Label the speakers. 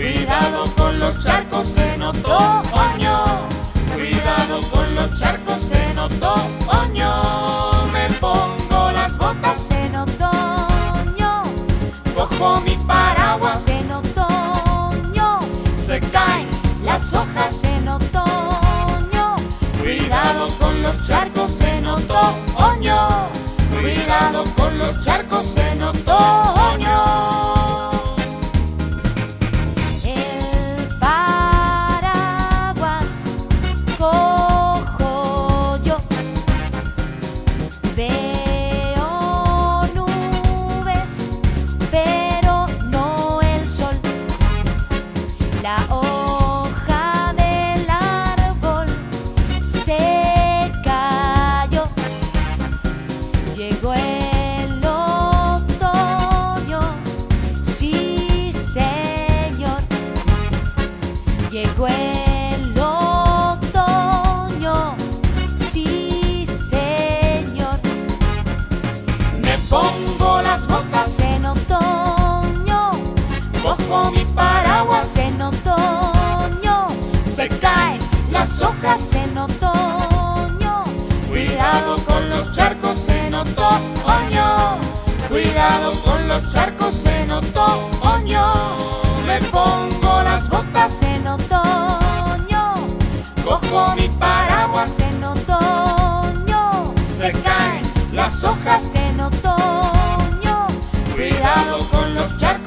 Speaker 1: Cuidado con los charcos en otoño, cuidado con los charcos en otoño. Me pongo las botas
Speaker 2: en otoño,
Speaker 1: cojo mi paraguas
Speaker 2: en otoño,
Speaker 1: se caen
Speaker 2: las hojas en otoño.
Speaker 1: Cuidado con los charcos en otoño, cuidado con los charcos en otoño.
Speaker 2: El paraguas cojo yo, veo nubes, pero no el sol. La hoja del árbol se cayó. Llegó el otoño, sí señor. Llegó el otoño, sí señor.
Speaker 1: Me pongo las botas
Speaker 2: En otoño,
Speaker 1: cojo mi paraguas
Speaker 2: en otoño,
Speaker 1: se caen las hojas.
Speaker 2: en otoño.
Speaker 1: Cuidado con los charcos en otoño, cuidado con los charcos en otoño. Me pongo las botas,
Speaker 2: En otoño,
Speaker 1: cojo mi paraguas,
Speaker 2: en otoño,
Speaker 1: se caen las hojas.
Speaker 2: en otoño.
Speaker 1: Cuidado con los charcos